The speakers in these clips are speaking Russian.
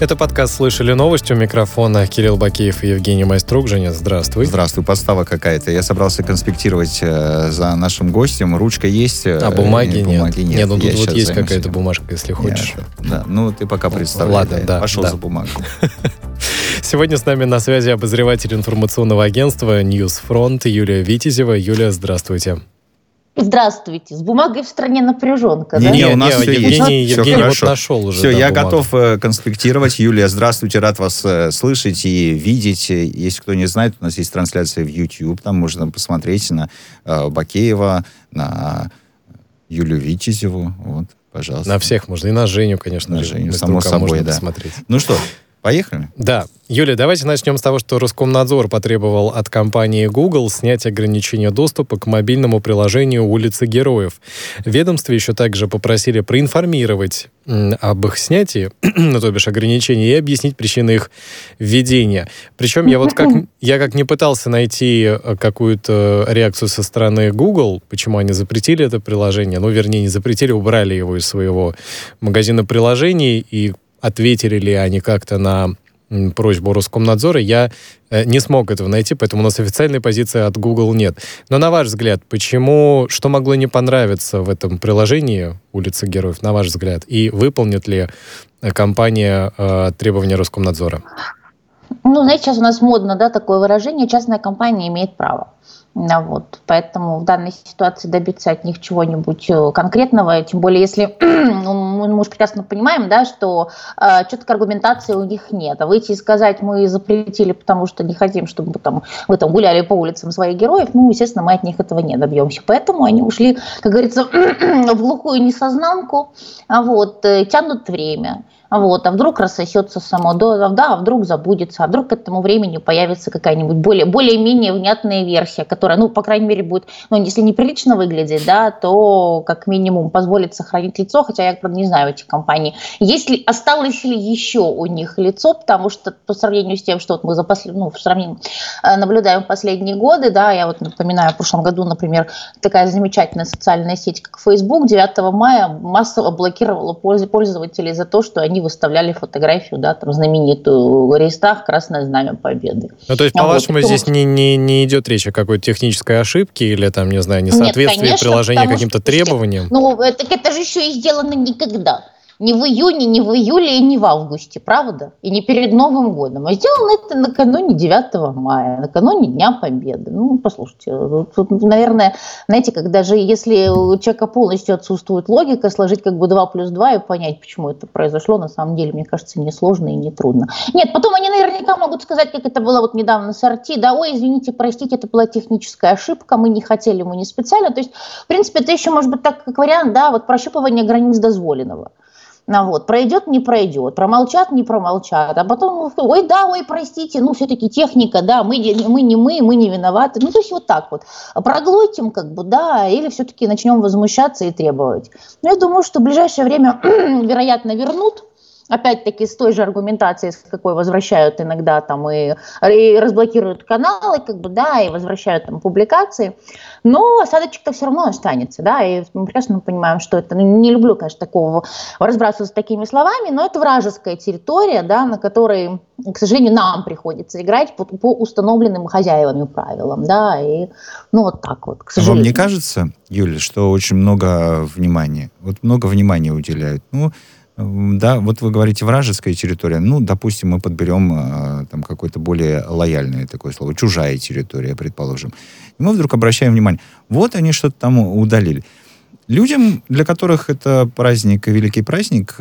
Это подкаст «Слышали новости». У микрофона Кирилл Бакеев и Евгений Майструк. Женя, здравствуй. Здравствуй. Подстава какая-то. Я собрался конспектировать за нашим гостем. Ручка есть. А бумаги нет. Бумаги нет. Нет, ну тут вот есть какая-то бумажка, если хочешь. Да, ну ты пока представляй. Ладно, да. Пошел за бумагу. Сегодня с нами на связи обозреватель информационного агентства «Ньюсфронт» Юлия Витязева. Юлия, здравствуйте. Здравствуйте. С бумагой в стране напряженка, да? Не, у нас все есть. Евгений вот нашел уже. Все, я готов конспектировать. Юлия, здравствуйте, рад вас слышать и видеть. Если кто не знает, у нас есть трансляция в YouTube, там можно посмотреть на Бакеева, на Юлию Витязеву. Вот, пожалуйста. На всех можно. И на Женю, конечно. На Женю, само собой, да. Посмотреть. Ну что, поехали? Да. Юлия, давайте начнем с того, что Роскомнадзор потребовал от компании Google снять ограничения доступа к мобильному приложению «Улицы Героев». В ведомстве еще также попросили проинформировать об их снятии, ну, то бишь ограничений, и объяснить причины их введения. Причем я как не пытался найти какую-то реакцию со стороны Google, почему они запретили это приложение, ну, вернее, не запретили, убрали его из своего магазина приложений, и ответили ли они как-то на просьбу Роскомнадзора, я не смог этого найти, поэтому у нас официальной позиции от Google нет. Но на ваш взгляд, что могло не понравиться в этом приложении «Улица Героев», на ваш взгляд, и выполнит ли компания требования Роскомнадзора? Ну, знаете, сейчас у нас модно, да, такое выражение: частная компания имеет право. Вот. Поэтому в данной ситуации добиться от них чего-нибудь конкретного, тем более если мы уж прекрасно понимаем, да, что четкой аргументации у них нет. А выйти и сказать: мы запретили, потому что не хотим, чтобы вы там гуляли по улицам своих героев, ну, естественно, мы от них этого не добьемся. Поэтому они ушли, как говорится, в глухую несознанку, тянут время. А вдруг рассосется само, а вдруг забудется, а вдруг к этому времени появится какая-нибудь более-менее внятная версия, которая, по крайней мере, будет, если неприлично выглядеть, да, то как минимум позволит сохранить лицо, хотя я, правда, не знаю эти компании. Осталось ли еще у них лицо, потому что по сравнению с тем, что мы наблюдаем в последние годы, да, я напоминаю, в прошлом году, например, такая замечательная социальная сеть, как Facebook, 9 мая массово блокировала пользователей за то, что они выставляли фотографию, да, там знаменитую в рейстах «Красное знамя Победы». Ну, то есть, по-вашему, здесь не идет речь о какой-то технической ошибке или, там, не знаю, несоответствии приложения каким-то требованиям? Это же еще и сделано никогда. Не в июне, не в июле и не в августе, правда? И не перед Новым годом. А сделано это накануне 9 мая, накануне Дня Победы. Послушайте, тут, наверное, знаете, если у человека полностью отсутствует логика, сложить 2 плюс 2 и понять, почему это произошло, на самом деле, мне кажется, несложно и нетрудно. Нет, потом они наверняка могут сказать, как это было недавно с RT, да, ой, извините, простите, это была техническая ошибка, мы не хотели, мы не специально. То есть, в принципе, это еще может быть так, как вариант, да, прощупывание границ дозволенного. Пройдет, не пройдет, промолчат, не промолчат, а потом, простите, все-таки техника, да, мы не виноваты, то есть так проглотим, или все-таки начнем возмущаться и требовать. Я думаю, что в ближайшее время, вероятно, вернут, опять-таки с той же аргументацией, с какой возвращают иногда и разблокируют каналы, и возвращают публикации, но осадочек-то все равно останется, да, и мы прекрасно понимаем, что это, не люблю, конечно, такого разбрасываться такими словами, но это вражеская территория, да, на которой, к сожалению, нам приходится играть по установленным хозяевами правилам, да, и к сожалению. Вам не кажется, Юля, что очень много внимания уделяют? Да, вы говорите вражеская территория, допустим, мы подберем какое-то более лояльное такое слово, чужая территория, предположим. И мы вдруг обращаем внимание, они что-то там удалили. Людям, для которых это праздник, великий праздник,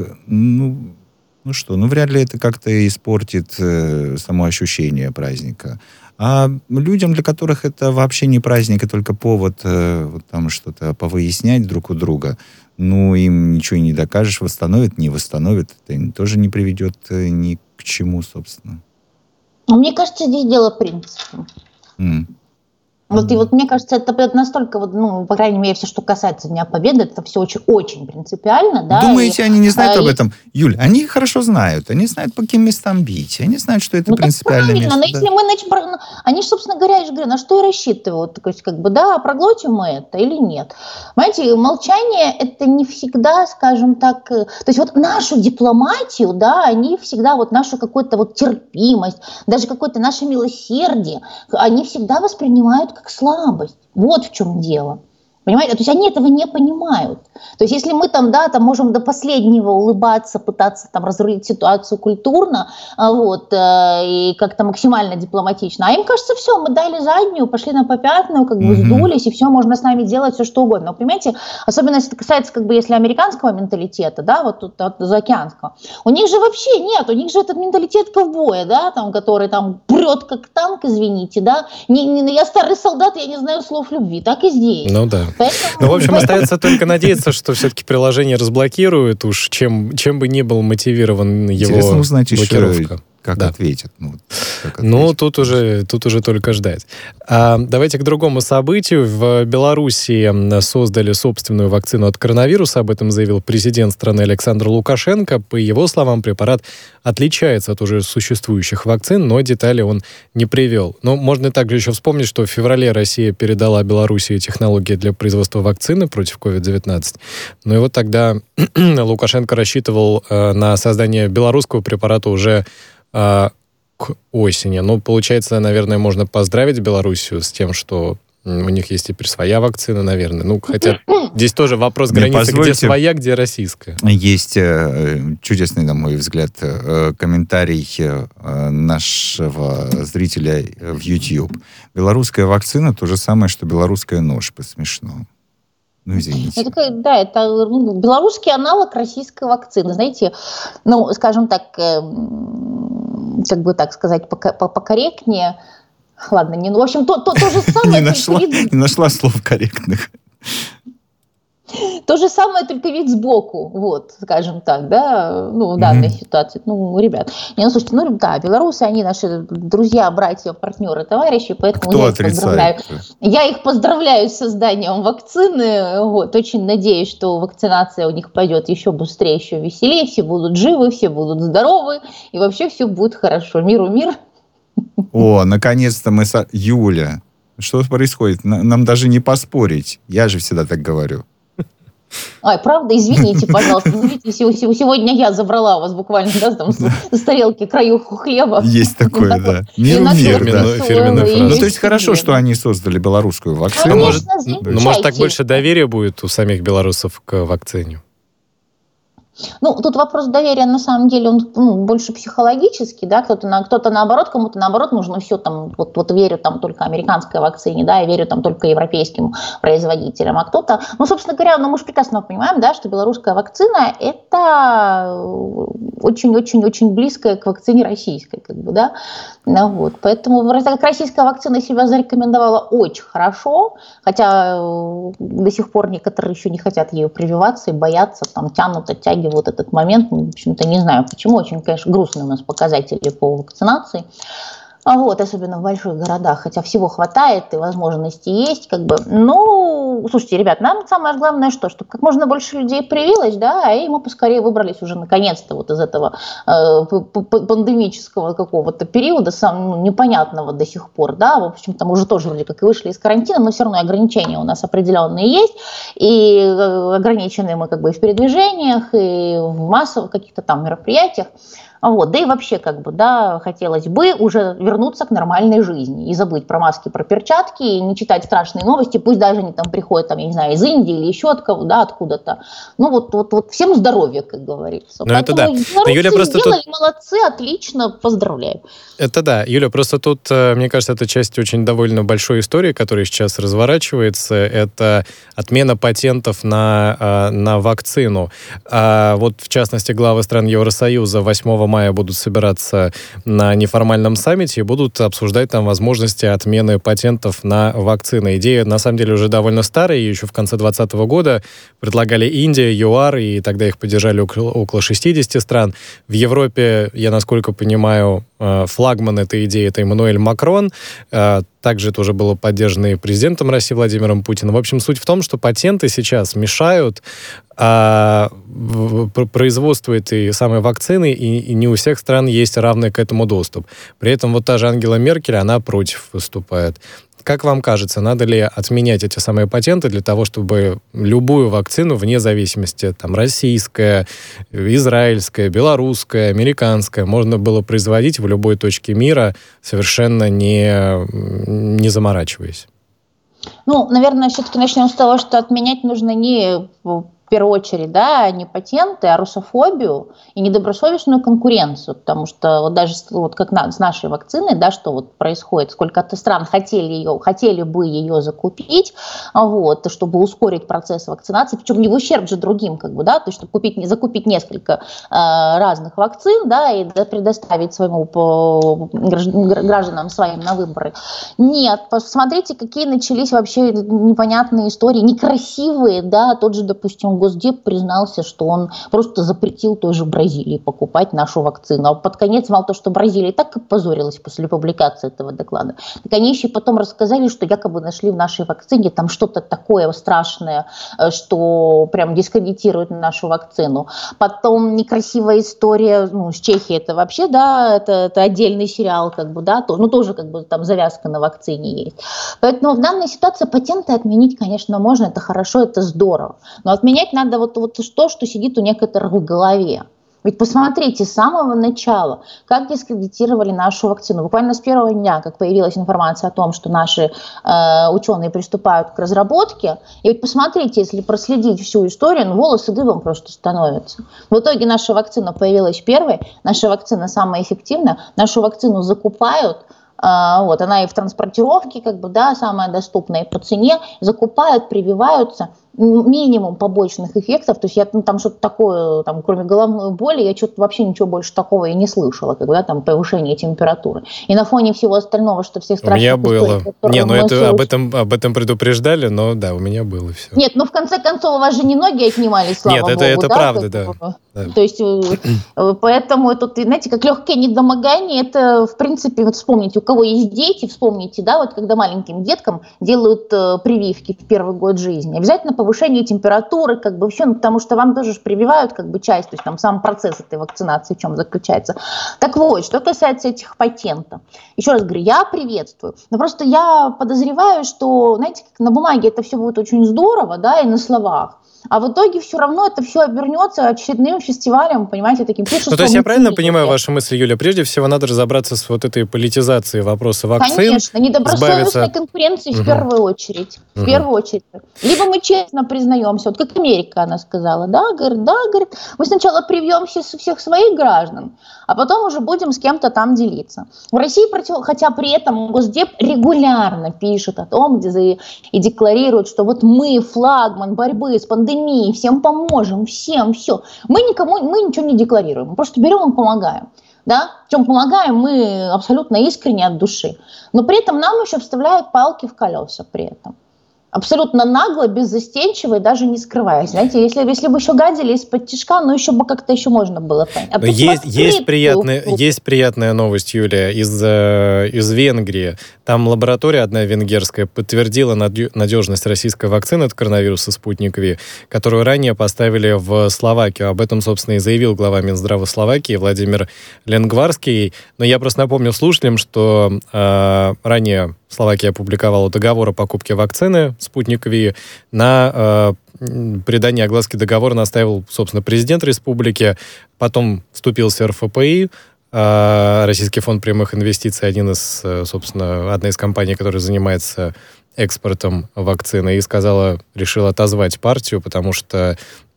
вряд ли это как-то испортит само ощущение праздника. А людям, для которых это вообще не праздник, а только повод что-то повыяснять друг у друга, им ничего и не докажешь, восстановят, не восстановят, это тоже не приведет ни к чему, собственно. Мне кажется, здесь дело принципа. Вот, и вот мне кажется, это настолько, вот, ну, по крайней мере, все, что касается Дня Победы, это все очень принципиально, да. Думаете, они не знают об этом? Юль, они хорошо знают. Они знают, по каким местам бить. Они знают, что это принципиальное место. Но если мы они же, собственно говоря, я же говорю, на что и рассчитывают. То есть, как бы, да, проглотим мы это или нет. Понимаете, молчание это не всегда, скажем так, то есть вот нашу дипломатию, да, они всегда, вот нашу какую-то вот терпимость, даже какое-то наше милосердие, они всегда воспринимают как слабость. Вот в чем дело. Понимаете? То есть они этого не понимают. То есть если мы там, да, там можем до последнего улыбаться, пытаться там разрулить ситуацию культурно, вот, и как-то максимально дипломатично, а им кажется, все, мы дали заднюю, пошли на попятную, как бы сдулись, и все, можно с нами делать все, что угодно. Но, понимаете, особенно если это касается, как бы, если американского менталитета, да, вот тут от заокеанского, у них же вообще нет, у них же этот менталитет ковбоя, да, там, который там прет как танк, извините, да, я старый солдат, я не знаю слов любви, так и здесь. Ну да. Ну, в общем, остается только надеяться, что все-таки приложение разблокируют, уж чем бы ни был мотивирован его интересно узнать блокировка. Еще, как ответят. Тут уже только ждать. Давайте к другому событию. В Беларуси создали собственную вакцину от коронавируса. Об этом заявил президент страны Александр Лукашенко. По его словам, препарат отличается от уже существующих вакцин, но детали он не привел. Но можно также еще вспомнить, что в феврале Россия передала Беларуси технологии для производства вакцины против COVID-19. Ну и вот тогда Лукашенко рассчитывал на создание белорусского препарата уже к осени. Ну, получается, наверное, можно поздравить Белоруссию с тем, что у них есть теперь своя вакцина, наверное. Ну, хотя здесь тоже вопрос границы, где своя, где российская. Есть чудесный, на мой взгляд, комментарий нашего зрителя в YouTube. Белорусская вакцина то же самое, что белорусская нож, по-смешно. Ну, извините. Это белорусский аналог российской вакцины. Знаете, ну, скажем так, как бы так сказать, покорректнее. Ладно, в общем, то же самое. Не нашла слов корректных. То же самое, только вид сбоку, вот, скажем так, да, ну, в данной ситуации. Ну, ребят, слушайте, да, белорусы, они наши друзья, братья, партнеры, товарищи, поэтому я их поздравляю. Я их поздравляю с созданием вакцины, вот, очень надеюсь, что вакцинация у них пойдет еще быстрее, еще веселее, все будут живы, все будут здоровы, и вообще все будет хорошо. Миру мир. О, наконец-то мы... Юля, что происходит? Нам даже не поспорить. Я же всегда так говорю. Ай, правда, извините, пожалуйста. Ну, видите, сегодня я забрала у вас буквально, да, там, с тарелки краюху хлеба. Есть такое, да. Мир, фирменная фраза. Ну, то есть хорошо, что они создали белорусскую вакцину. Может, так больше доверия будет у самих белорусов к вакцине? Ну, тут вопрос доверия, на самом деле, он больше психологический, да, кто-то наоборот, кому-то наоборот нужно все там, вот верю там только американской вакцине, да, я верю там только европейским производителям, а кто-то, ну, собственно говоря, мы же прекрасно понимаем, да, что белорусская вакцина это очень-очень-очень близкая к вакцине российской, как бы, да, ну, вот, поэтому российская вакцина себя зарекомендовала очень хорошо, хотя до сих пор некоторые еще не хотят ее прививаться и боятся, там, тянут, оттягивают этот момент, в общем-то, не знаю почему, очень, конечно, грустные у нас показатели по вакцинации, вот, особенно в больших городах, хотя всего хватает и возможности есть, как бы, ну, слушайте, ребят, нам самое главное что, чтобы как можно больше людей привилось, да, и мы поскорее выбрались уже наконец-то вот из этого пандемического какого-то периода, непонятного до сих пор, да, в общем, там уже тоже вроде как и вышли из карантина, но все равно ограничения у нас определенные есть, и ограничены мы как бы и в передвижениях, и в массовых каких-то там мероприятиях. Вот, да и вообще, как бы, да, хотелось бы уже вернуться к нормальной жизни и забыть про маски, про перчатки, и не читать страшные новости, пусть даже они там приходят, там, я не знаю, из Индии или еще от кого, да, откуда-то. Ну, вот всем здоровья, как говорится. Ну, это да. Юля просто сделали, молодцы, отлично, поздравляю. Это да. Юля, просто тут, мне кажется, это часть очень довольно большой истории, которая сейчас разворачивается. Это отмена патентов на вакцину. Вот, в частности, главы стран Евросоюза 8 мая будут собираться на неформальном саммите и будут обсуждать там возможности отмены патентов на вакцины. Идея, на самом деле, уже довольно старые, еще в конце 2020 года предлагали Индия, ЮАР, и тогда их поддержали около 60 стран. В Европе, я насколько понимаю, флагман этой идеи — это Эммануэль Макрон. Также это уже было поддержано и президентом России Владимиром Путиным. В общем, суть в том, что патенты сейчас мешают производству этой самой вакцины, и не у всех стран есть равный к этому доступ. При этом вот та же Ангела Меркель, она против выступает. Как вам кажется, надо ли отменять эти самые патенты для того, чтобы любую вакцину, вне зависимости, там, российская, израильская, белорусская, американская, можно было производить в любой точке мира, совершенно не заморачиваясь? Ну, наверное, все-таки начнем с того, что отменять нужно не в первую очередь, да, не патенты, а русофобию и недобросовестную конкуренцию, потому что вот даже вот как с нашей вакциной, да, что вот происходит, сколько-то стран хотели бы ее закупить, вот, чтобы ускорить процесс вакцинации, причем не в ущерб же другим, как бы, да, то есть чтобы закупить несколько разных вакцин, да, и предоставить своему гражданам своим на выборы. Нет, посмотрите, какие начались вообще непонятные истории, некрасивые, да, тот же, допустим, Госдеп признался, что он просто запретил той же Бразилии покупать нашу вакцину. А под конец, мало того, что Бразилия и так опозорилась после публикации этого доклада, так они еще потом рассказали, что якобы нашли в нашей вакцине там что-то такое страшное, что прям дискредитирует нашу вакцину. Потом некрасивая история, с Чехией, это вообще, да, это отдельный сериал, как бы, да, тоже как бы там завязка на вакцине есть. Поэтому в данной ситуации патенты отменить, конечно, можно, это хорошо, это здорово. Но отменять надо вот то, что сидит у некоторых в голове. Ведь посмотрите, с самого начала, как дискредитировали нашу вакцину. Буквально с первого дня, как появилась информация о том, что наши ученые приступают к разработке, и ведь посмотрите, если проследить всю историю, волосы дыбом просто становятся. В итоге наша вакцина появилась первой, наша вакцина самая эффективная, нашу вакцину закупают, вот, она и в транспортировке, как бы, да, самая доступная по цене, закупают, прививаются, минимум побочных эффектов, то есть я там что-то такое, там, кроме головной боли, я что-то вообще ничего больше такого и не слышала, когда там повышение температуры. И на фоне всего остального, что всех страшных историй... У меня было. Не, это об этом предупреждали, но да, у меня было все. Нет, в конце концов, у вас же не ноги отнимались, слава богу. Нет, это да? Правда, да. То есть, поэтому тут, знаете, как легкое недомогание, это, в принципе, вот вспомните, у кого есть дети, вспомните, да, вот когда маленьким деткам делают прививки в первый год жизни, обязательно повышение температуры, как бы все, потому что вам тоже прививают как бы часть, то есть там сам процесс этой вакцинации в чем заключается. Так вот, что касается этих патентов. Еще раз говорю, я приветствую, но просто я подозреваю, что, знаете, как на бумаге это все будет очень здорово, да, и на словах, а в итоге все равно это все обернется очередным фестивалем, понимаете, таким пиршеством. Ну, то есть я правильно понимаю вашу мысль, Юля? Прежде всего надо разобраться с вот этой политизацией вопроса вакцин. Конечно, недобросовестной конкуренции в первую очередь. В первую очередь. Либо мы честно признаемся, вот как Америка, она сказала, говорит, мы сначала привьемся всех своих граждан, а потом уже будем с кем-то там делиться. В России, хотя при этом Госдеп регулярно пишет о том, и декларирует, что вот мы флагман борьбы с пандемией, всем поможем, всем, все. Мы ничего не декларируем, мы просто берем и помогаем. Да? Причем помогаем мы абсолютно искренне от души. Но при этом нам еще вставляют палки в колеса при этом. Абсолютно нагло, беззастенчиво и даже не скрываясь. Знаете, если бы еще гадили из-под тишка, еще бы как-то еще можно было понять. Есть приятная новость, Юлия, из Венгрии. Там лаборатория одна венгерская подтвердила надежность российской вакцины от коронавируса «Спутник Ви», которую ранее поставили в Словакию. Об этом, собственно, и заявил глава Минздрава Словакии Владимир Ленгварский. Но я просто напомню слушателям, что ранее Словакия опубликовала договор о покупке вакцины «Спутник Ви». На придании огласки договора настаивал, собственно, президент республики. Потом вступился РФПИ, Российский фонд прямых инвестиций, одна из компаний, которая занимается экспортом вакцины, и решила отозвать партию, потому что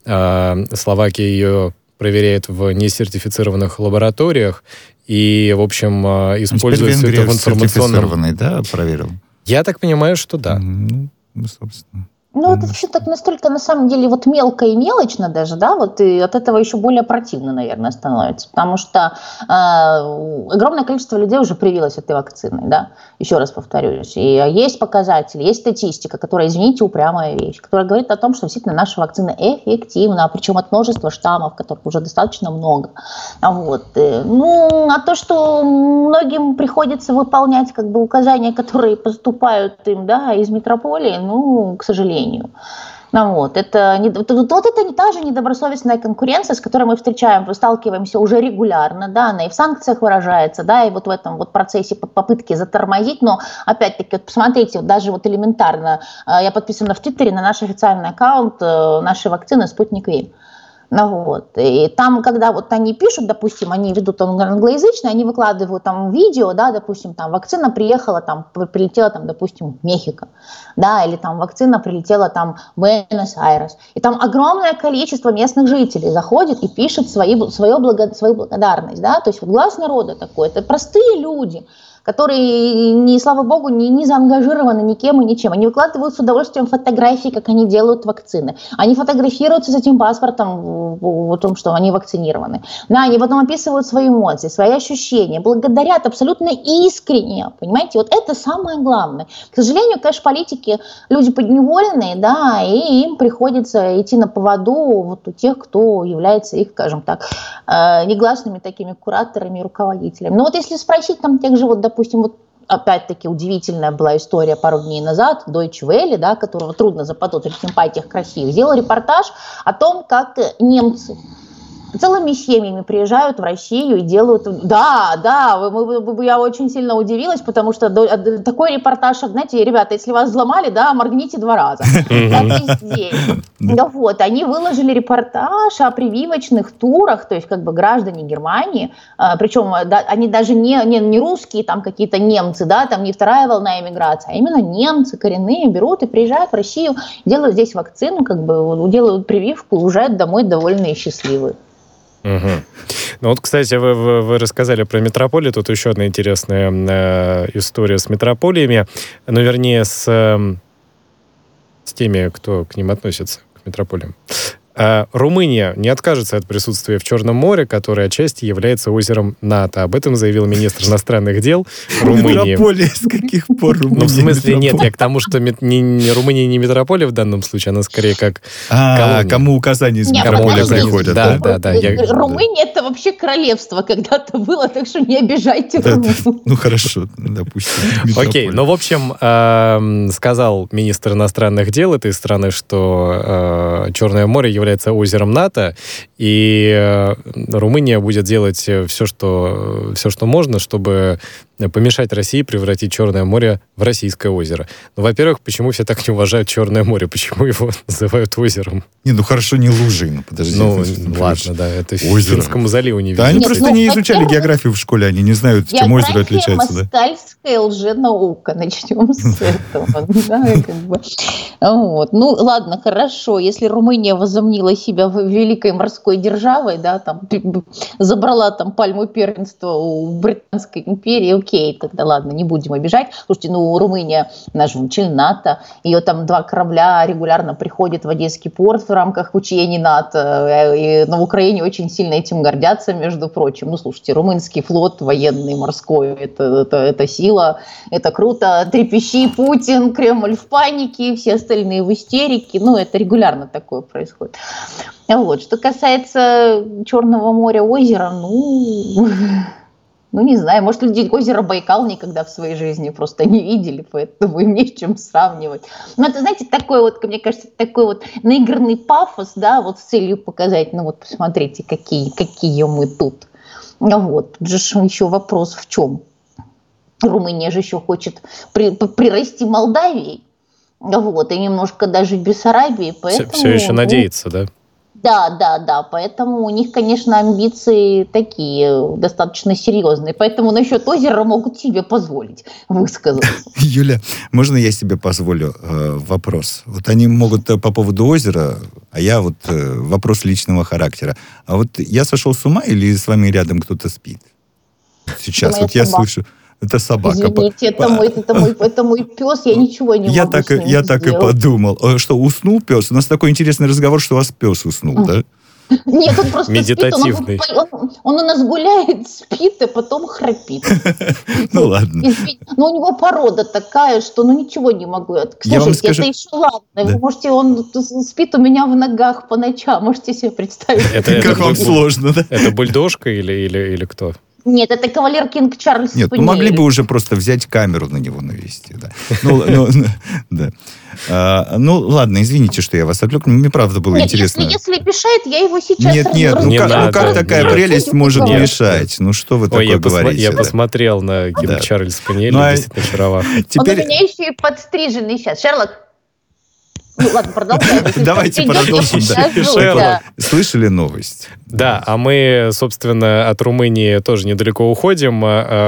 Словакия ее проверяет в несертифицированных лабораториях, и, в общем, используется это в информационном... Да, проверил? Я так понимаю, что да. Собственно. Ну, это все так настолько, на самом деле, вот мелко и мелочно даже, да, вот и от этого еще более противно, наверное, становится, потому что огромное количество людей уже привилось этой вакциной, да, еще раз повторюсь, и есть показатели, есть статистика, которая, извините, упрямая вещь, которая говорит о том, что действительно наша вакцина эффективна, причем от множества штаммов, которых уже достаточно много, вот, ну, а то, что многим приходится выполнять, как бы, указания, которые поступают им, да, из метрополии, ну, к сожалению. Ну, вот это не та же недобросовестная конкуренция, с которой мы сталкиваемся уже регулярно, да, она и в санкциях выражается, да, и вот в этом вот процессе попытки затормозить, но опять-таки, вот посмотрите, вот даже вот элементарно, я подписана в Твиттере на наш официальный аккаунт нашей вакцины «Спутник Ви». Ну, вот. И там, когда вот они пишут, допустим, они ведут англоязычные, они выкладывают там видео, да, допустим, там вакцина приехала, там прилетела, там, допустим, в Мехико, да, или там вакцина прилетела там в Буэнос-Айрес. И там огромное количество местных жителей заходит и пишет свою благодарность, да, то есть вот глаз народа такой, это простые люди, которые, слава богу, не заангажированы никем и ничем. Они выкладывают с удовольствием фотографии, как они делают вакцины. Они фотографируются с этим паспортом о том, что они вакцинированы. Да, они потом описывают свои эмоции, свои ощущения, благодарят абсолютно искренне. Понимаете, вот это самое главное. К сожалению, конечно, политики люди подневольные, да, и им приходится идти на поводу вот у тех, кто является их, скажем так, негласными такими кураторами и руководителями. Но вот если спросить там тех же, вот, допустим, вот опять-таки удивительная была история пару дней назад, Deutsche Welle, да, которого трудно заподозрить в симпатиях к России, сделал репортаж о том, как немцы целыми семьями приезжают в Россию и делают... Да, я очень сильно удивилась, потому что такой репортаж, знаете, ребята, если вас взломали, да, моргните 2 раза. Да, вот, они выложили репортаж о прививочных турах, то есть как бы граждане Германии, причем они даже не русские, там какие-то немцы, да, там не вторая волна эмиграции, а именно немцы коренные берут и приезжают в Россию, делают здесь вакцину, как бы делают прививку и уезжают домой довольные и счастливые. Угу. Ну вот, кстати, вы рассказали про метрополии. Тут еще одна интересная история с метрополиями. Ну, вернее, с теми, кто к ним относится, к метрополиям. Румыния не откажется от присутствия в Черном море, которое отчасти является озером НАТО. Об этом заявил министр иностранных дел Румынии. Метрополия с каких пор Румыния? Ну, в смысле, нет, я к тому, что Румыния не метрополия в данном случае, она скорее как колония. Кому указания из метрополии приходят. Да. Румыния — это вообще королевство когда-то было, так что не обижайте Румынию. Ну, хорошо, допустим. Окей, ну, в общем, сказал министр иностранных дел этой страны, что Черное море является озером НАТО, и Румыния будет делать все, что можно, чтобы помешать России превратить Черное море в российское озеро. Ну, во-первых, почему все так не уважают Черное море? Почему его называют озером? Не, ну хорошо, не лужи, ну подожди. Ну, ладно, да, это Финскому заливу не видно. Да, они просто не изучали географию в школе, они не знают, чем озеро отличается. Москальская лженаука, начнем с этого. Ну, ладно, хорошо, если Румыния возомнила себя великой морской державой, да, там забрала там пальму первенства у Британской империи, окей, тогда ладно, не будем обижать. Слушайте, ну, Румыния, наш член НАТО, ее там 2 корабля регулярно приходят в Одесский порт в рамках учений НАТО, и на Украине очень сильно этим гордятся, между прочим. Ну, слушайте, румынский флот военный, морской, это сила, это круто, трепещи Путин, Кремль в панике, все остальные в истерике, ну, это регулярно такое происходит. Вот. Что касается Черного моря, озера, ну, не знаю, может, люди озеро Байкал никогда в своей жизни просто не видели, поэтому им не с чем сравнивать. Но это, знаете, такой вот, мне кажется, такой вот наигранный пафос, да, вот с целью показать, ну вот посмотрите, какие мы тут. Вот, тут же еще вопрос в чем? Румыния же еще хочет прирасти Молдавией, вот, и немножко даже Бессарабии, поэтому... Все еще надеется, да? Да, поэтому у них, конечно, амбиции такие, достаточно серьезные. Поэтому насчет озера могут себе позволить высказаться. Юля, можно я себе позволю вопрос? Вот они могут по поводу озера, а я вот вопрос личного характера. А вот я сошел с ума или с вами рядом кто-то спит? Сейчас, вот я слышу... Это собака. Извините, это мой пес, я ничего не могу с ним Я так и подумал. Что, уснул пес? У нас такой интересный разговор, что у вас пес уснул, да? Нет, он просто медитативный. спит, он у нас гуляет, спит, и потом храпит. Ну ладно. Но у него порода такая, что ничего не могу. Слушайте, это еще ладно. Вы можете, он спит у меня в ногах по ночам, можете себе представить. Как вам сложно, да? Это бульдожка или кто? Нет, это кавалер Кинг Чарльз Спаниель. Нет, могли бы уже просто взять камеру на него навести, да. Ну, ладно, извините, что я вас отвлек, мне правда было интересно. Если мешает, я его сейчас... Нет, как такая прелесть может мешать? Ну, что вы такое говорите? Я посмотрел на Кинг Чарльз Спаниеля, действительно очаровал. Он у меня еще и подстриженный сейчас. Шерлок, ну ладно, продолжаем. Давайте продолжим. Слышали новость? Да, а мы, собственно, от Румынии тоже недалеко уходим,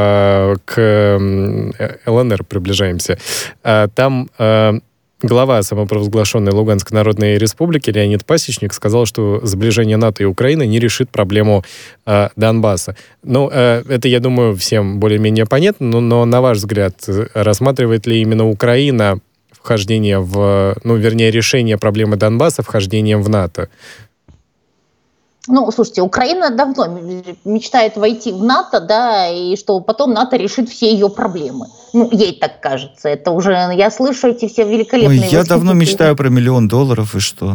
к ЛНР приближаемся. Там глава самопровозглашенной Луганской Народной Республики Леонид Пасечник сказал, что сближение НАТО и Украины не решит проблему Донбасса. Ну, это, я думаю, всем более-менее понятно, но на ваш взгляд, рассматривает ли именно Украина вхождение решение проблемы Донбасса вхождением в НАТО? Ну, слушайте, Украина давно мечтает войти в НАТО, да, и что потом НАТО решит все ее проблемы. Ну, ей так кажется. Это уже, я слышу эти все великолепные... Ой, я давно мечтаю про $1 миллион, и что?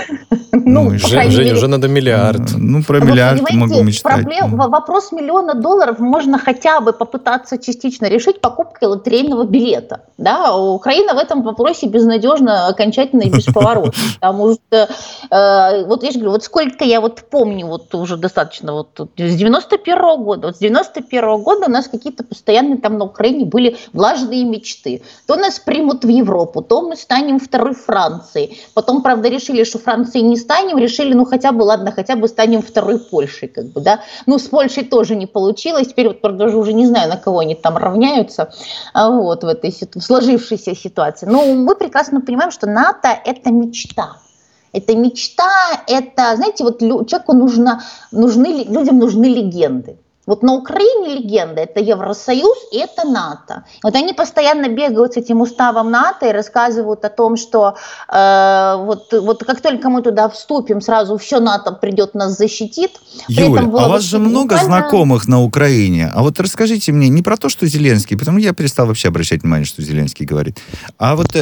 Жене уже надо миллиард. Ну, про миллиард могу мечтать. Вопрос $1 миллиона можно хотя бы попытаться частично решить покупкой лотерейного билета. Да? Украина в этом вопросе безнадежно, окончательно и бесповоротно. Потому что, вот я же говорю, вот сколько я вот помню, вот уже достаточно, вот с 91-го года. Вот с 91-го года у нас какие-то постоянные там на Украине были влажные мечты. То нас примут в Европу, то мы станем второй Францией. Потом, правда, решили, что Франции не станем, решили, хотя бы станем второй Польшей, как бы, да. Ну, с Польшей тоже не получилось, теперь вот, правда, уже не знаю, на кого они там равняются, вот, в этой сложившейся ситуации. Но мы прекрасно понимаем, что НАТО – это мечта. Это мечта, это, знаете, вот человеку людям нужны легенды. Вот на Украине легенда – это Евросоюз и это НАТО. Вот они постоянно бегают с этим уставом НАТО и рассказывают о том, что вот как только мы туда вступим, сразу все НАТО придет, нас защитит. Юль, а у вас же много знакомых на Украине. А вот расскажите мне не про то, что Зеленский, потому что я перестал вообще обращать внимание, что Зеленский говорит. А вот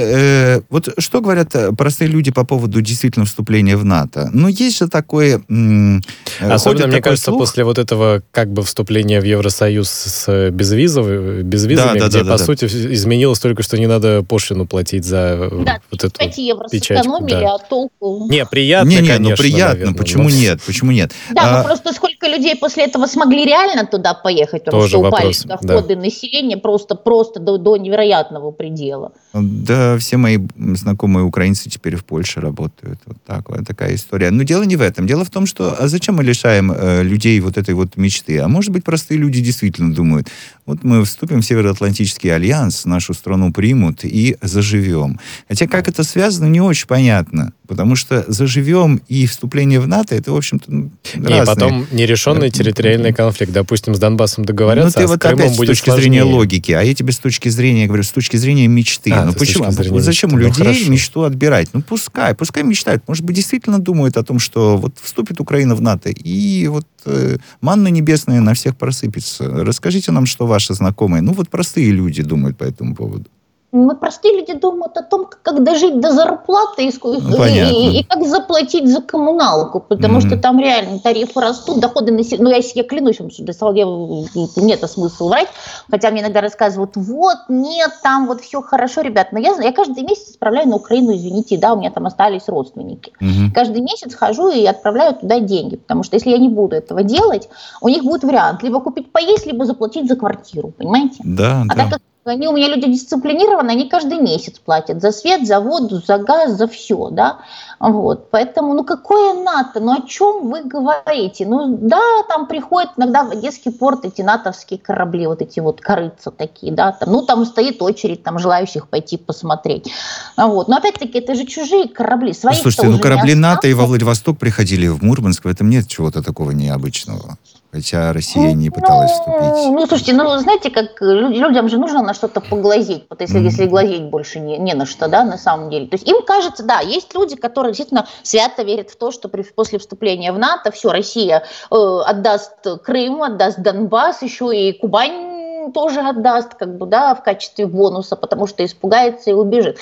что говорят простые люди по поводу действительно вступления в НАТО? Ну, есть же такое... Особенно, мне кажется, после вот этого как бы вступление в Евросоюз с безвизами, где, по сути, изменилось только, что не надо пошлину платить за вот эту 5 евро печать. Сэкономили, а толку... Не, приятно, конечно. Приятно, наверное, почему нет? Почему нет? Да, просто сколько людей после этого смогли реально туда поехать, потому что упали доходы населения просто до невероятного предела. Да, все мои знакомые украинцы теперь в Польше работают. Вот такая история. Но дело не в этом. Дело в том, что зачем мы лишаем людей вот этой вот мечты? А может быть, простые люди действительно думают, вот мы вступим в Североатлантический альянс, нашу страну примут и заживем. Хотя как это связано, не очень понятно. Потому что заживем и вступление в НАТО, это, в общем-то, разные. И потом нерешенный территориальный конфликт. Допустим, с Донбассом договорятся, а с вот Крымом опять будет с точки зрения логики. А я тебе с точки зрения, говорю, с точки зрения мечты. Почему? Зачем у людей мечту отбирать? Пускай мечтают. Может быть, действительно думают о том, что вот вступит Украина в НАТО, и вот манна небесная на всех просыпется. Расскажите нам, что ваши знакомые, вот простые люди думают по этому поводу. Мы, простые люди, думают о том, как дожить до зарплаты и как заплатить за коммуналку, потому что там реально тарифы растут, доходы населения. Ну, я клянусь вам, что нет смысла врать, хотя мне иногда рассказывают, там все хорошо, ребят. Но я каждый месяц отправляю на Украину, извините, да, у меня там остались родственники. Каждый месяц хожу и отправляю туда деньги, потому что если я не буду этого делать, у них будет вариант либо купить поесть, либо заплатить за квартиру, понимаете? Да. Так как они у меня люди дисциплинированные, они каждый месяц платят за свет, за воду, за газ, за все, да, вот, поэтому, какое НАТО, о чем вы говорите, там приходят иногда в Одесский порт эти натовские корабли, вот эти вот корытца такие, да, там стоит очередь, желающих пойти посмотреть, вот, но опять-таки это же чужие корабли, своих. Слушайте, корабли НАТО и во Владивосток приходили, в Мурманск, в этом нет чего-то такого необычного. хотя Россия не пыталась вступить. Слушайте, знаете, как людям же нужно на что-то поглазеть, вот если глазеть больше не на что, да, на самом деле. То есть им кажется, да, есть люди, которые действительно свято верят в то, что после вступления в НАТО все, Россия отдаст Крым, отдаст Донбасс, еще и Кубань тоже отдаст, в качестве бонуса, потому что испугается и убежит.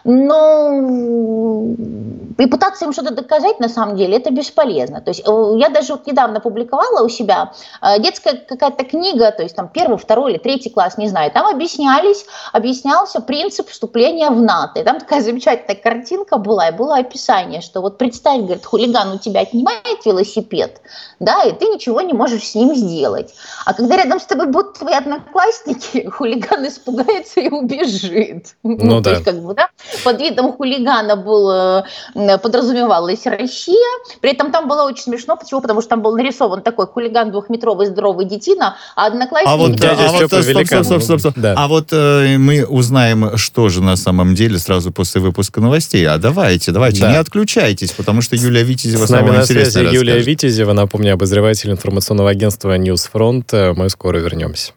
Но и пытаться им что-то доказать, на самом деле, это бесполезно. То есть я даже недавно публиковала у себя детская какая-то книга, то есть там 1, 2 или 3 класс, не знаю, там объяснялся принцип вступления в НАТО. И там такая замечательная картинка была, и было описание, что вот представь, говорит, хулиган у тебя отнимает велосипед, да, и ты ничего не можешь с ним сделать. А когда рядом с тобой будут твои одноклассники, хулиган испугается и убежит. Да. То есть, под видом хулигана подразумевалась Россия. При этом там было очень смешно. Почему? Потому что там был нарисован такой хулиган 2-метровый здоровый детина, а одноклассники... Стоп. Да. А вот мы узнаем, что же на самом деле сразу после выпуска новостей. А давайте, не отключайтесь, потому что Юлия Витязева с нами на связи Юлия Витязева, напомню, обозреватель информационного агентства «Ньюсфронт». Мы скоро вернемся.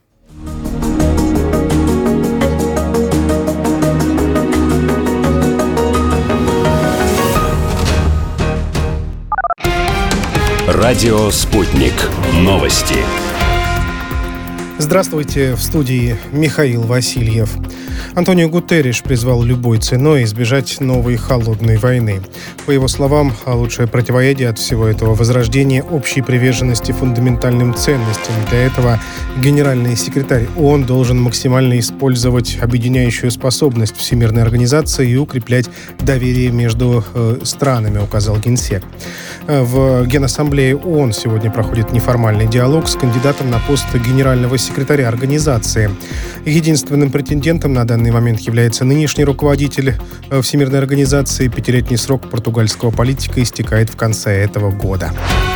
Радио «Спутник». Новости. Здравствуйте, в студии Михаил Васильев. Антонио Гутерриш призвал любой ценой избежать новой холодной войны. По его словам, лучшее противоядие от всего этого возрождение общей приверженности фундаментальным ценностям. Для этого генеральный секретарь ООН должен максимально использовать объединяющую способность Всемирной организации и укреплять доверие между странами, указал Генсек. В Генассамблее ООН сегодня проходит неформальный диалог с кандидатом на пост генерального секретаря организации. Единственным претендентом на данный момент является нынешний руководитель Всемирной организации. 5-летний срок португальского политика истекает в конце этого года.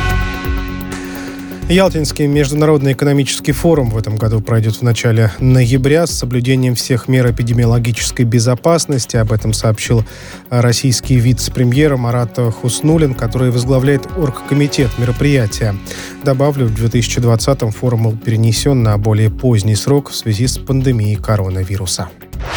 Ялтинский международный экономический форум в этом году пройдет в начале ноября с соблюдением всех мер эпидемиологической безопасности. Об этом сообщил российский вице-премьер Марат Хуснуллин, который возглавляет оргкомитет мероприятия. Добавлю, в 2020-м форум был перенесен на более поздний срок в связи с пандемией коронавируса.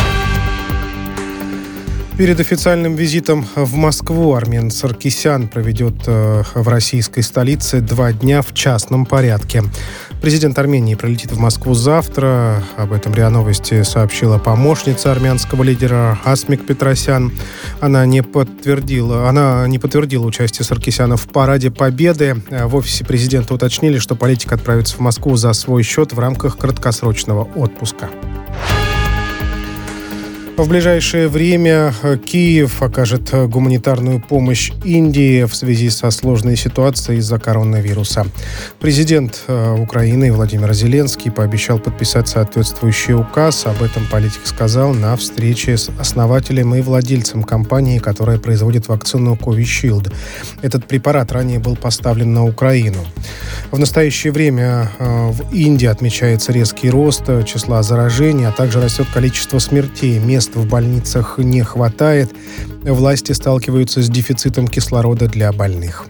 Перед официальным визитом в Москву Армен Саркисян проведет в российской столице 2 дня в частном порядке. Президент Армении прилетит в Москву завтра. Об этом РИА Новости сообщила помощница армянского лидера Асмик Петросян. Она не подтвердила участие Саркисяна в Параде Победы. В офисе президента уточнили, что политик отправится в Москву за свой счет в рамках краткосрочного отпуска. В ближайшее время Киев окажет гуманитарную помощь Индии в связи со сложной ситуацией из-за коронавируса. Президент Украины Владимир Зеленский пообещал подписать соответствующий указ. Об этом политик сказал на встрече с основателем и владельцем компании, которая производит вакцину Covishield. Этот препарат ранее был поставлен на Украину. В настоящее время в Индии отмечается резкий рост числа заражений, а также растет количество смертей. Мест в больницах не хватает. Власти сталкиваются с дефицитом кислорода для больных.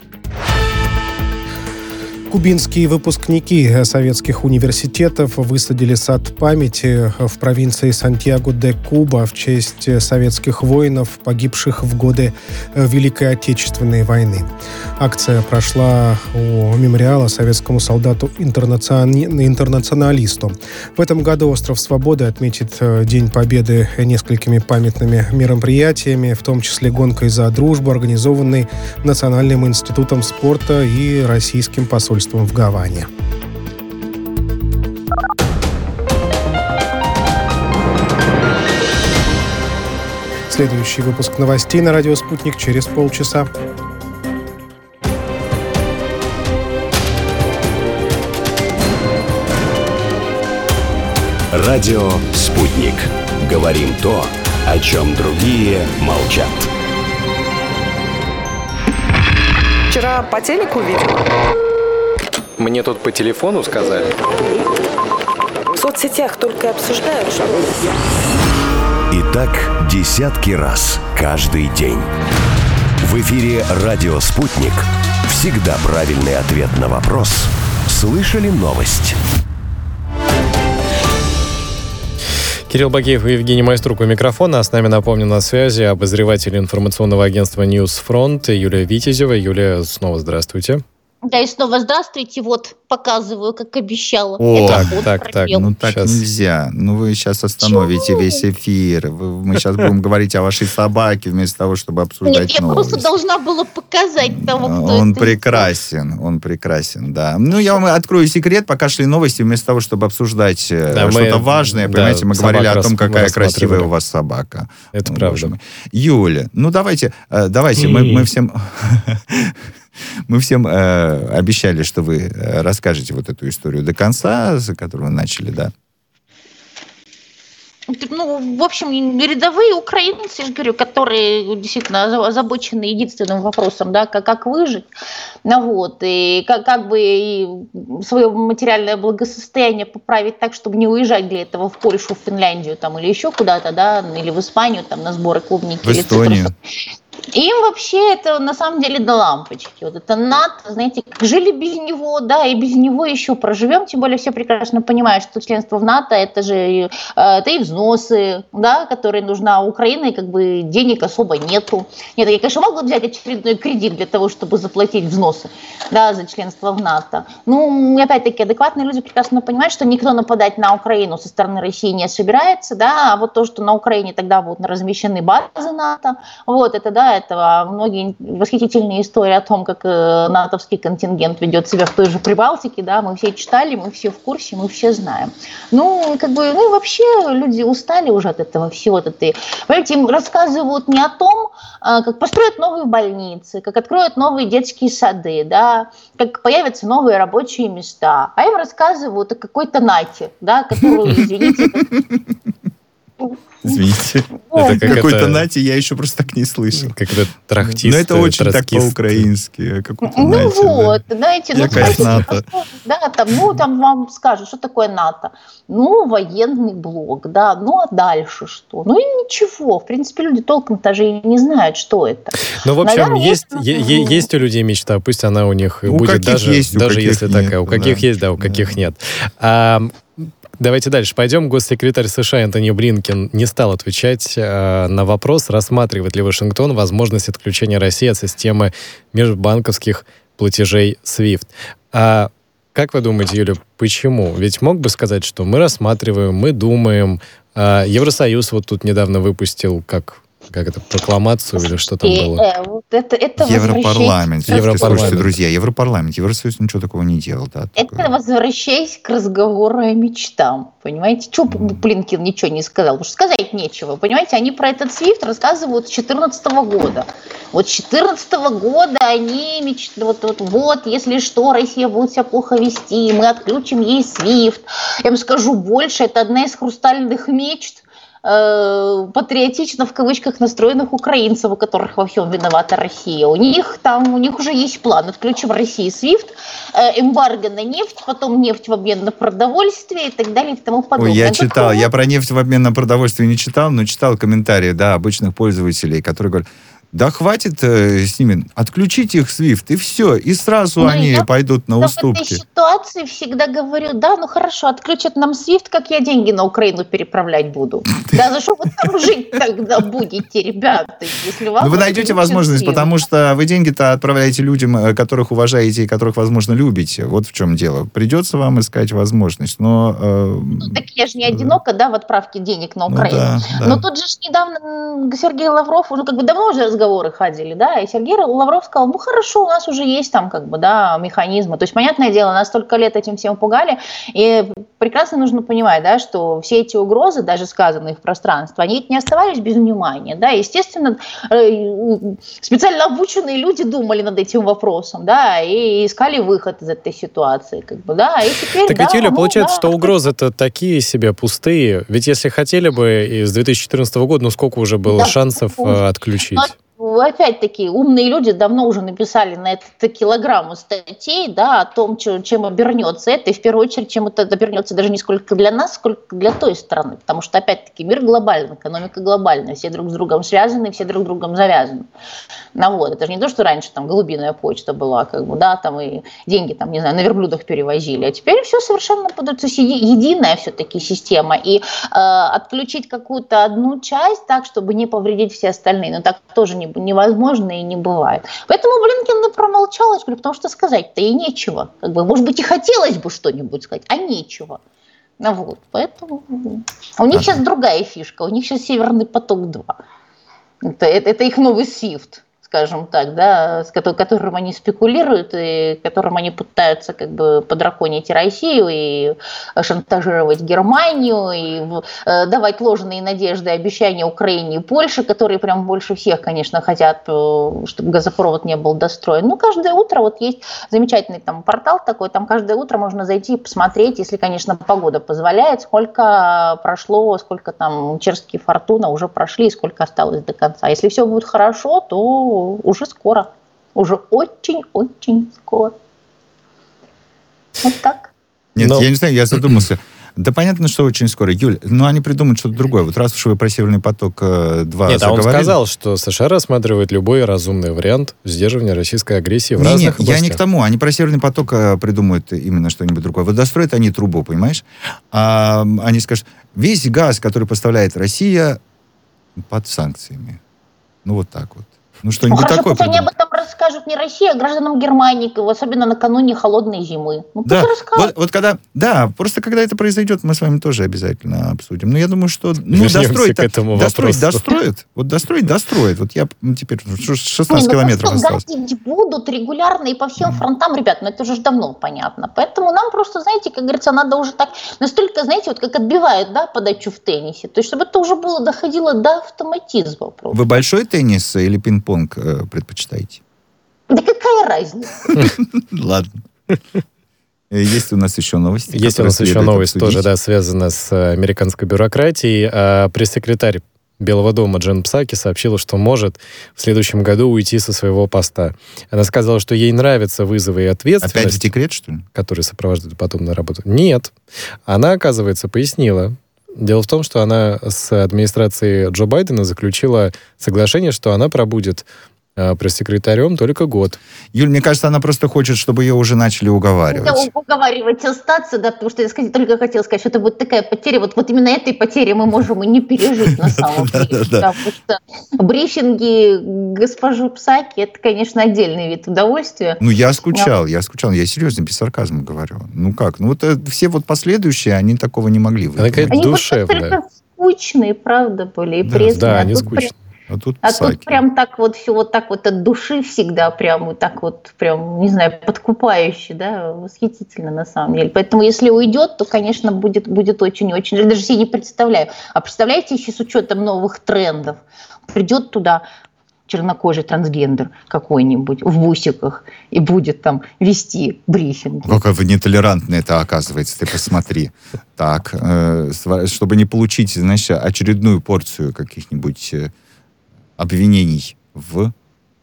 Кубинские выпускники советских университетов высадили сад памяти в провинции Сантьяго-де-Куба в честь советских воинов, погибших в годы Великой Отечественной войны. Акция прошла у мемориала советскому солдату-интернационалисту. В этом году Остров Свободы отметит День Победы несколькими памятными мероприятиями, в том числе гонкой за дружбу, организованной Национальным институтом спорта и российским посольством в Гаване. Следующий выпуск новостей на радио «Спутник» через полчаса. Радио «Спутник». Говорим то, о чем другие молчат. Вчера по телеку видел. Мне тут по телефону сказали. В соцсетях только обсуждают, что... И так десятки раз каждый день. В эфире «Радио Спутник». Всегда правильный ответ на вопрос Слышали новость? Кирилл Багеев и Евгений Майструк у микрофона. А с нами, напомню, на связи обозреватель информационного агентства «Ньюсфронт» Юлия Витязева. Юлия, снова здравствуйте. Да, и снова здравствуйте. Вот, показываю, как обещала. О, так. Ну так Сейчас. нельзя. Ну вы сейчас остановите весь эфир. Мы сейчас будем говорить о вашей собаке вместо того, чтобы обсуждать Нет, я новости. просто должна была показать того, кто Он это прекрасен, да. Ну, я вам открою секрет, пока шли новости, вместо того, чтобы обсуждать что-то важное, понимаете, мы говорили о том, какая красивая у вас собака. Это Ну, правда. боже мой. Юля, ну давайте, мы всем... Мы всем обещали, что вы расскажете вот эту историю до конца, за которую вы начали, да? Ну, в общем, рядовые украинцы, я же говорю, которые действительно озабочены единственным вопросом, да, как выжить, ну, вот, и как бы и свое материальное благосостояние поправить так, чтобы не уезжать для этого в Польшу, в Финляндию там, или еще куда-то, да, или в Испанию там, на сборы клубники В или Эстонию. цитрусов. Им вообще это на самом деле до лампочки. Вот это НАТО, знаете, как жили без него, да, и без него еще проживем. Тем более все прекрасно понимают, что членство в НАТО это же это и взносы, да, которые нужна Украина, и как бы денег особо нету. Нет, я, конечно, могу взять очередной кредит для того, чтобы заплатить взносы, да, за членство в НАТО. Ну, опять-таки, адекватные люди прекрасно понимают, что никто нападать на Украину со стороны России не собирается, да, а вот то, что на Украине тогда будут размещены базы НАТО, вот это, да, это многие восхитительные истории о том, как натовский контингент ведет себя в той же Прибалтике, да, мы все читали, мы все в курсе, мы все знаем. Ну, как бы, ну и вообще люди устали уже от этого всего. Понимаете, им рассказывают не о том, как построят новые больницы, как откроют новые детские сады, да, как появятся новые рабочие места, а им рассказывают о какой-то НАТО, да, которую, извините, Извините. Какой-то нате я еще просто так не слышал. Как-то трахтисты, Но это очень так троцкисты. по-украински. Ну вот, знаете, ну Якась НАТО. Да, там вам скажут, что такое НАТО. Ну, военный блок, да, ну а дальше что? Ну и ничего, в принципе, люди толком-то же и не знают, что это. Ну, в общем, Наверное, есть у людей мечта, пусть она у них У будет, каких даже есть, у даже каких если нет, такая. У каких да. есть, да, у каких нет. Давайте дальше пойдем. Госсекретарь США Энтони Блинкен не стал отвечать на вопрос, рассматривает ли Вашингтон возможность отключения России от системы межбанковских платежей SWIFT. А как вы думаете, Юля, почему? Ведь мог бы сказать, что мы рассматриваем, мы думаем. Евросоюз вот тут недавно выпустил, как это, прокламацию или что там было? Вот это Европарламент. Европарламент. Слушайте, друзья, Европарламент. Евросоюз ничего такого не делал. Да, Это возвращаясь к разговору о мечтам. Понимаете, что Блинкен ничего не сказал? Потому что сказать нечего. Понимаете, они про этот SWIFT рассказывают с 2014 года. Вот с 2014 года они мечтают, вот, если что, Россия будет себя плохо вести, мы отключим ей SWIFT. Я вам скажу больше, это одна из хрустальных мечт патриотично в кавычках настроенных украинцев, у которых во всем виновата Россия. У них уже есть план. Отключим России SWIFT, эмбарго на нефть, потом нефть в обмен на продовольствие и так далее и тому подобное. Ой, я читал. Я про нефть в обмен на продовольствие не читал, но читал комментарии, да, обычных пользователей, которые говорят: да хватит с ними, отключите их SWIFT, и все, и сразу они пойдут на уступки. В этой ситуации всегда говорю, да, ну хорошо, отключат нам SWIFT, как я деньги на Украину переправлять буду? Да, за что вы там жить тогда будете, ребята, если вам... Ну, вы найдете возможность, потому что вы деньги-то отправляете людям, которых уважаете и которых, возможно, любите. Вот в чем дело. Придется вам искать возможность, но... Ну, так я же не одинока, да, в отправке денег на Украину. Да. Но тут же недавно Сергей Лавров, уже как бы давно уже разговоры ходили, да, и Сергей Лавров сказал, ну хорошо, у нас уже есть там как бы, да, механизмы. То есть, понятное дело, нас столько лет этим всем пугали, и прекрасно нужно понимать, да, что все эти угрозы, даже сказанные в пространстве, они не оставались без внимания, да, естественно, специально обученные люди думали над этим вопросом, да, и искали выход из этой ситуации, как бы, да, и теперь, так ведь, Юля, получается, что угрозы-то такие себе пустые, ведь если хотели бы и с 2014 года, ну сколько уже было шансов отключить? опять-таки, умные люди давно уже написали на это килограмму статей, да, о том, чем обернется это, и в первую очередь, чем это обернется даже не сколько для нас, сколько для той страны, потому что, опять-таки, мир глобальный, экономика глобальная, все друг с другом связаны, все друг с другом завязаны. Ну, вот, это же не то, что раньше там голубиная почта была, как бы, да, там и деньги, там, не знаю, на верблюдах перевозили, а теперь все совершенно подается единая все-таки система, и отключить какую-то одну часть так, чтобы не повредить все остальные, но так тоже невозможно и не бывает. Поэтому Блинкен промолчал, потому что сказать-то и нечего. Как бы, может быть, и хотелось бы что-нибудь сказать, а нечего. Ну, вот, поэтому у них сейчас другая фишка, у них сейчас Северный поток-2. Это их новый SWIFT, скажем так, да, с которым они спекулируют и которым они пытаются как бы подраконить Россию и шантажировать Германию и давать ложные надежды и обещания Украине и Польше, которые прям больше всех, конечно, хотят, чтобы газопровод не был достроен. Ну, каждое утро вот есть замечательный там портал такой, там каждое утро можно зайти и посмотреть, если, конечно, погода позволяет, сколько прошло, сколько там Черски и Фортуна уже прошли и сколько осталось до конца. Если все будет хорошо, то уже скоро. Уже очень-очень скоро. Вот так. Нет, я не знаю, я задумался. Да понятно, что очень скоро. Юль, но они придумают что-то другое. Вот раз уж вы про Северный поток-2 Нет, а он сказал, что США рассматривает любой разумный вариант сдерживания российской агрессии в разных областях. Я не к тому. Они про Северный поток придумают именно что-нибудь другое. Вот достроят они трубу, понимаешь? А они скажут, весь газ, который поставляет Россия, под санкциями. Ну, вот так вот. Ну, что-нибудь такое. Пусть они об этом расскажут не России, а гражданам Германии, особенно накануне холодной зимы. Ну, да, вот когда, да, просто когда это произойдет, мы с вами тоже обязательно обсудим. Но я думаю, что достроить достроят. Вот достроить. Вот я теперь 16 километров осталось. Гасить будут регулярно и по всем фронтам, ребят, но это уже давно понятно. Поэтому нам просто, знаете, как говорится, надо уже так настолько, знаете, вот как отбивают, да, подачу в теннисе. То есть, чтобы это уже доходило до автоматизма. Просто. Вы большой теннис или пинг-понг предпочитаете? Да какая разница? Ладно. Есть у нас еще новости? Есть у нас еще новость тоже, да, связанная с американской бюрократией. Пресс-секретарь Белого дома Джен Псаки сообщила, что может в следующем году уйти со своего поста. Она сказала, что ей нравятся вызовы и ответственность. Опять в декрет, что ли? Которые сопровождают потом на работу. Нет. Она, оказывается, пояснила. Дело в том, что она с администрацией Джо Байдена заключила соглашение, что она пробудет пресс-секретарем только год. Юль, мне кажется, она просто хочет, чтобы ее уже начали уговаривать. Да, уговаривать остаться, да, потому что я только хотела сказать, что это будет такая потеря, вот именно этой потери мы можем и не пережить на самом деле. Потому что брифинги госпожи Псаки, это, конечно, отдельный вид удовольствия. Ну, я скучал, я серьезно, без сарказма говорю. Ну как, ну вот все вот последующие, они такого не могли выдумать. Она какая-то душевная. Они скучные, правда, были, и пресные. Да, они скучные. А тут прям так вот все вот так вот от души всегда прям вот так вот прям, не знаю, подкупающе, да, восхитительно на самом деле. Поэтому если уйдет, то, конечно, будет очень-очень. Я даже себе не представляю. А представляете, еще с учетом новых трендов, придет туда чернокожий трансгендер какой-нибудь в бусиках и будет там вести брифинг. Какая вы нетолерантная это оказывается, ты посмотри. Так, чтобы не получить, знаешь, очередную порцию каких-нибудь обвинений во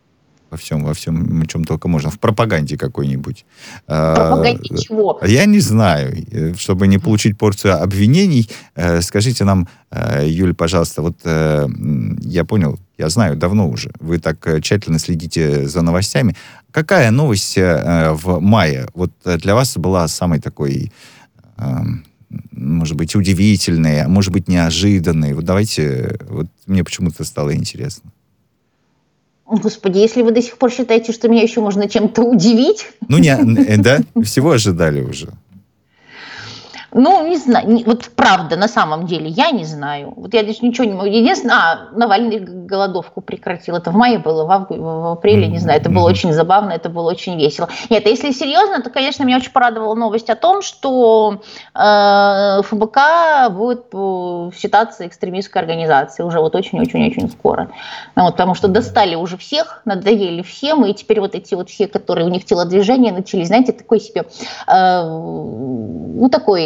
всем, чем только можно. В пропаганде какой-нибудь. В пропаганде чего? Я не знаю. Чтобы не получить порцию обвинений, скажите нам, Юль, пожалуйста, вот я понял, я знаю давно уже, вы так тщательно следите за новостями. Какая новость в мае вот для вас была самой такой, может быть, удивительной, а может быть, неожиданной? Вот давайте, вот мне почему-то стало интересно. Господи, если вы до сих пор считаете, что меня еще можно чем-то удивить... Ну, да, всего ожидали уже. Ну, не знаю, вот правда, на самом деле, я не знаю. Вот я здесь ничего не могу. Единственное, Навальный голодовку прекратил. Это в мае было, в апреле, не знаю. Это было очень забавно, это было очень весело. Нет, а если серьезно, то, конечно, меня очень порадовала новость о том, что ФБК будет считаться экстремистской организацией уже вот очень-очень-очень скоро. Вот, потому что достали уже всех, надоели всем, и теперь вот эти вот все, которые у них телодвижения начались, знаете, такой себе, ну, такой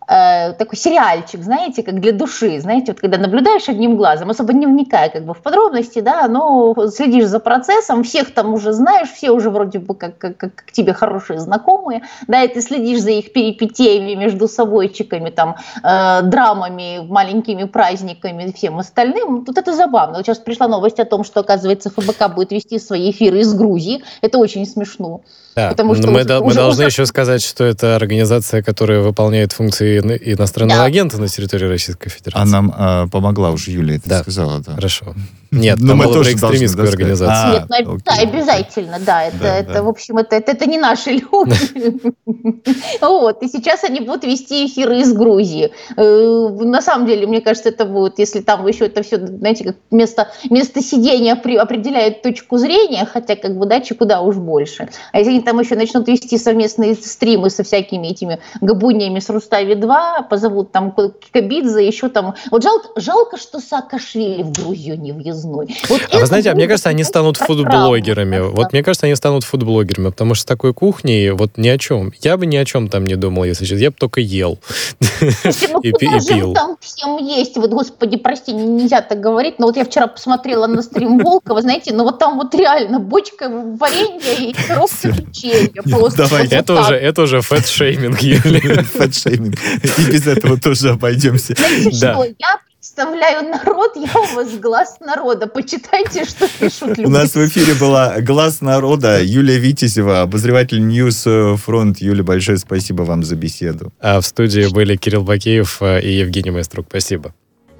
такой сериальчик, знаете, как для души, знаете, вот когда наблюдаешь одним глазом, особо не вникая как бы в подробности, да, но следишь за процессом, всех там уже знаешь, все уже вроде бы как тебе хорошие знакомые, да, и ты следишь за их перипетиями между собойчиками, там, драмами, маленькими праздниками и всем остальным. Тут это забавно. Вот сейчас пришла новость о том, что, оказывается, ФБК будет вести свои эфиры из Грузии. Это очень смешно. Да, потому что мы должны еще сказать, что это организация, которая выполняет функции иностранного агента на территории Российской Федерации. А нам помогла уже, Юлия это сказала. Да. Хорошо. Нет, там было про экстремистскую организацию. Нет, обязательно, да. Это, в общем, это не наши люди. Вот, и сейчас они будут вести эфиры из Грузии. На самом деле, мне кажется, это будет, если там еще это все, знаете, как место сидения определяет точку зрения, хотя, как бы, дачи куда уж больше. А если они там еще начнут вести совместные стримы со всякими этими габуниями с Рустави-2, позовут там Кикабидзе, еще там... Вот жалко, что Саакашвили в Грузию не въездной. Вот вы знаете, мне кажется, они станут фудблогерами. Вот мне кажется, они станут фудблогерами, потому что с такой кухней вот ни о чем. Я бы ни о чем там не думал, если честно. Я бы только ел. И пил. Там всем есть. Вот, господи, прости, нельзя так говорить, но вот я вчера посмотрела на стрим Волкова, знаете, ну вот там вот реально бочка варенья и коробка печенья. Это уже фэт-шейминг, Юлия. Фэт-шейминг. И без этого тоже обойдемся. Знаете что, я представляю народ, я у вас глаз народа. Почитайте, что пишут люди. У нас в эфире была глаз народа Юлия Витязева, обозреватель News Front. Юля, большое спасибо вам за беседу. А в студии были Кирилл Бакеев и Евгений Майструк. Спасибо.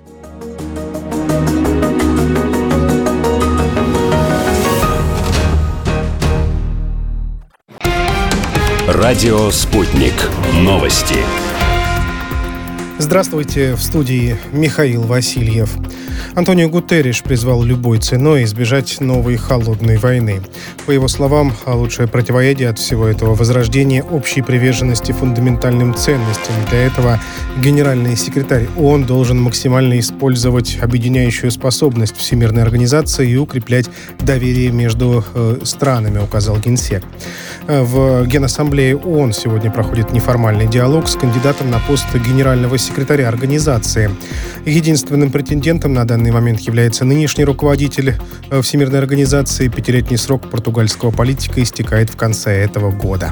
Радио «Спутник». Новости. Здравствуйте, в студии Михаил Васильев. Антонио Гутерриш призвал любой ценой избежать новой холодной войны. По его словам, лучшее противоядие от всего этого возрождение общей приверженности фундаментальным ценностям. Для этого генеральный секретарь ООН должен максимально использовать объединяющую способность Всемирной организации и укреплять доверие между странами, указал Генсек. В Генассамблее ООН сегодня проходит неформальный диалог с кандидатом на пост генерального секретаря организации. Единственным претендентом на данный момент является нынешний руководитель Всемирной организации. 5-летний срок португальского политика истекает в конце этого года.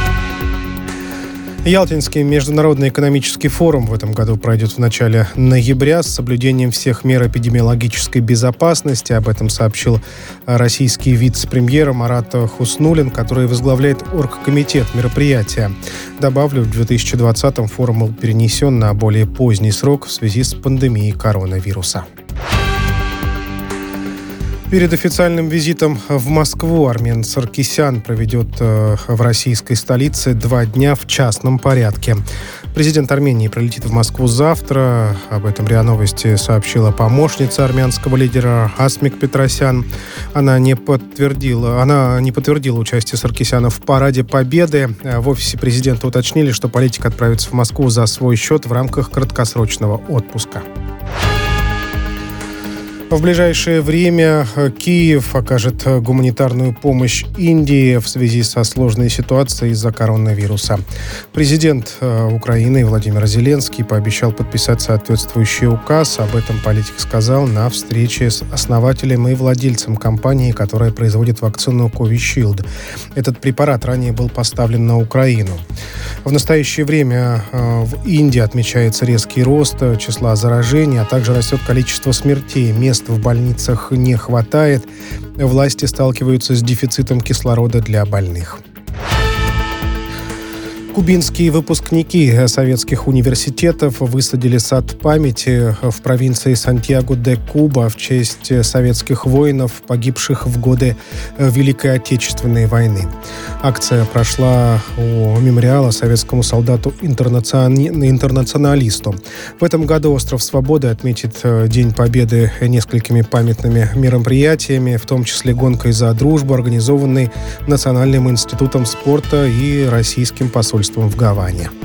Ялтинский международный экономический форум в этом году пройдет в начале ноября с соблюдением всех мер эпидемиологической безопасности. Об этом сообщил российский вице-премьер Марат Хуснуллин, который возглавляет оргкомитет мероприятия. Добавлю, в 2020-м форум был перенесен на более поздний срок в связи с пандемией коронавируса. Перед официальным визитом в Москву Армен Саркисян проведет в российской столице 2 дня в частном порядке. Президент Армении прилетит в Москву завтра. Об этом РИА Новости сообщила помощница армянского лидера Асмик Петросян. Она не подтвердила участие Саркисяна в параде Победы. В офисе президента уточнили, что политик отправится в Москву за свой счет в рамках краткосрочного отпуска. В ближайшее время Киев окажет гуманитарную помощь Индии в связи со сложной ситуацией из-за коронавируса. Президент Украины Владимир Зеленский пообещал подписать соответствующий указ. Об этом политик сказал на встрече с основателем и владельцем компании, которая производит вакцину Covishield. Этот препарат ранее был поставлен на Украину. В настоящее время в Индии отмечается резкий рост числа заражений, а также растет количество смертей. Мест в больницах не хватает. Власти сталкиваются с дефицитом кислорода для больных. Кубинские выпускники советских университетов высадили сад памяти в провинции Сантьяго-де-Куба в честь советских воинов, погибших в годы Великой Отечественной войны. Акция прошла у мемориала советскому солдату-интернационалисту. В этом году Остров Свободы отметит День Победы несколькими памятными мероприятиями, в том числе гонкой за дружбу, организованной Национальным институтом спорта и российским посольством в Гаване.